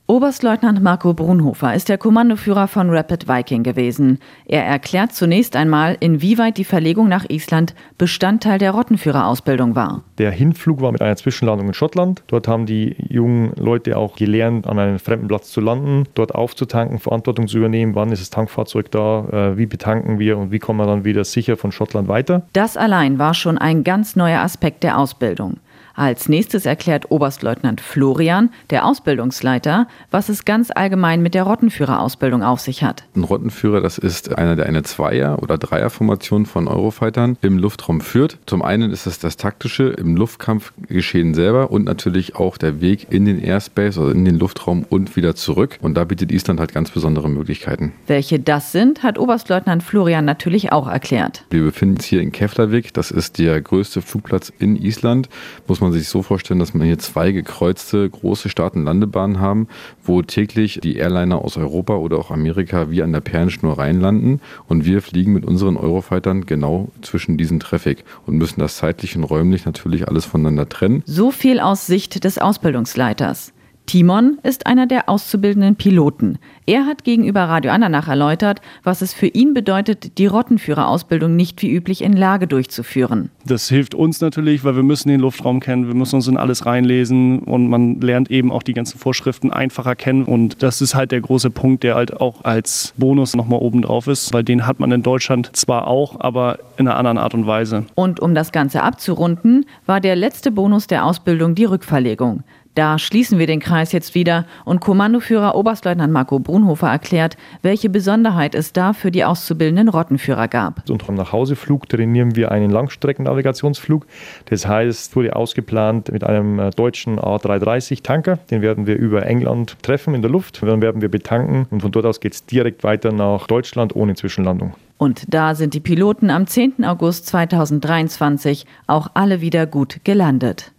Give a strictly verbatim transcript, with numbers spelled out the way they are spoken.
Oberstleutnant Marco Brunhofer ist der Kommandoführer von Rapid Viking gewesen. Er erklärt zunächst einmal, inwieweit die Verlegung nach Island Bestandteil der Rottenführerausbildung war. Der Hinflug war mit einer Zwischenlandung in Schottland. Dort haben die jungen Leute auch gelernt, an einem fremden Platz zu landen, dort aufzutanken, Verantwortung zu übernehmen, wann ist das Tankfahrzeug da, wie betanken wir und wie kommen wir dann wieder sicher von Schottland weiter. Das allein war schon ein ganz neuer Aspekt der Ausbildung. Als nächstes erklärt Oberstleutnant Florian, der Ausbildungsleiter, was es ganz allgemein mit der Rottenführerausbildung auf sich hat. Ein Rottenführer, das ist einer, der eine Zweier- oder Dreierformation von Eurofightern im Luftraum führt. Zum einen ist es das taktische im Luftkampfgeschehen selber und natürlich auch der Weg in den Airspace, also in den Luftraum und wieder zurück. Und da bietet Island halt ganz besondere Möglichkeiten. Welche das sind, hat Oberstleutnant Florian natürlich auch erklärt. Wir befinden uns hier in Keflavik. Das ist der größte Flugplatz in Island. Muss man man sich so vorstellen, dass wir hier zwei gekreuzte große Start- und Landebahnen haben, wo täglich die Airliner aus Europa oder auch Amerika wie an der Perlenschnur reinlanden und wir fliegen mit unseren Eurofightern genau zwischen diesen Traffic und müssen das zeitlich und räumlich natürlich alles voneinander trennen. So viel aus Sicht des Ausbildungsleiters. Timon ist einer der auszubildenden Piloten. Er hat gegenüber Radio Andernach erläutert, was es für ihn bedeutet, die Rottenführerausbildung nicht wie üblich in Lage durchzuführen. Das hilft uns natürlich, weil wir müssen den Luftraum kennen, wir müssen uns in alles reinlesen und man lernt eben auch die ganzen Vorschriften einfacher kennen. Und das ist halt der große Punkt, der halt auch als Bonus nochmal oben drauf ist, weil den hat man in Deutschland zwar auch, aber in einer anderen Art und Weise. Und um das Ganze abzurunden, war der letzte Bonus der Ausbildung die Rückverlegung. Da schließen wir den Kreis jetzt wieder und Kommandoführer Oberstleutnant Marco Brunhofer erklärt, welche Besonderheit es da für die auszubildenden Rottenführer gab. Und am Nachhauseflug trainieren wir einen Langstreckennavigationsflug. Das heißt, wurde ausgeplant mit einem deutschen A drei dreißig Tanker. Den werden wir über England treffen in der Luft. Dann werden wir betanken und von dort aus geht es direkt weiter nach Deutschland ohne Zwischenlandung. Und da sind die Piloten am zehnten August zweitausenddreiundzwanzig auch alle wieder gut gelandet.